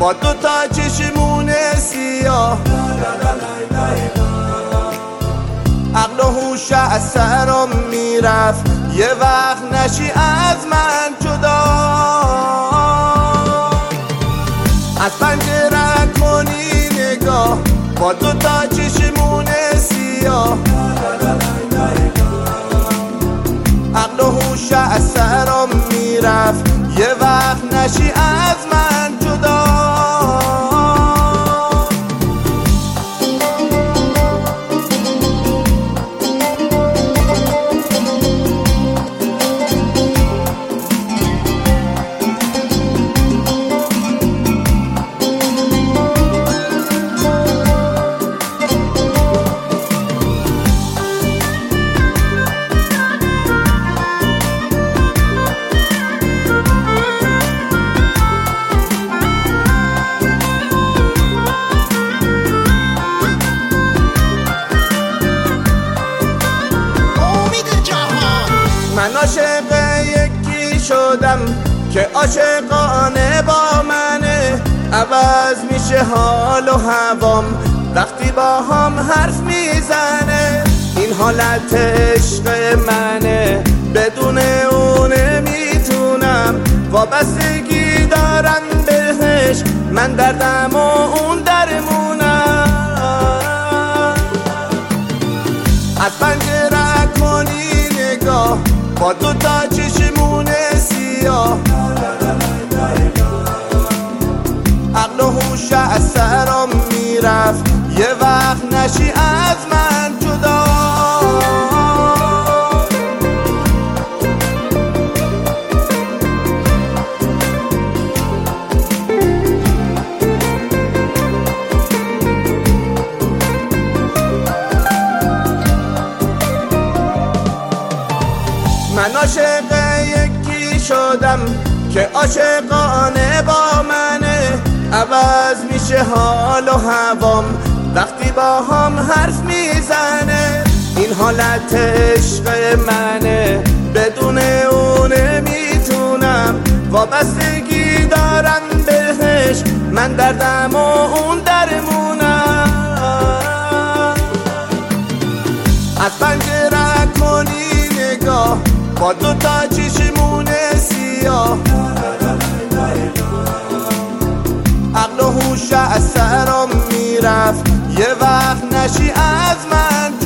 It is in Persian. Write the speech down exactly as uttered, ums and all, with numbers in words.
با دو تا چشمون سیاه. عقل و هوش از سرم میرفت، یه وقت نشی از من جدا. از پنجره کنی نگاه با دو تا چشمون سیاه. عقل و هوش از سرم میرفت، یه وقت نشی از من جدا. من عاشق یکی شدم که عاشقانه با منه. عوض میشه حال و هوام وقتی با هم حرف میزنه. این حالت عشق منه، بدون اون نمیتونم. وابستگی دارم بهش، من دردم و اون درمونم. از پنجره کنی نگاه با دو تا چشمون سیاه. عقل و هوش از سرم میرفت، یه وقت نشی از من جدا. من عاشق یکی شدم که عاشقانه با منه. عوض میشه حال و هوام وقتی با هم حرف میزنه. این حالت عشق منه، بدون اون نمیتونم. وابستگی دارم بهش، من دردم و اون درمونم. از پنجره کنی نگاه با دو تا چشمون سیاه. عقل و هوش از سرم میرفت، یه وقت نشی از من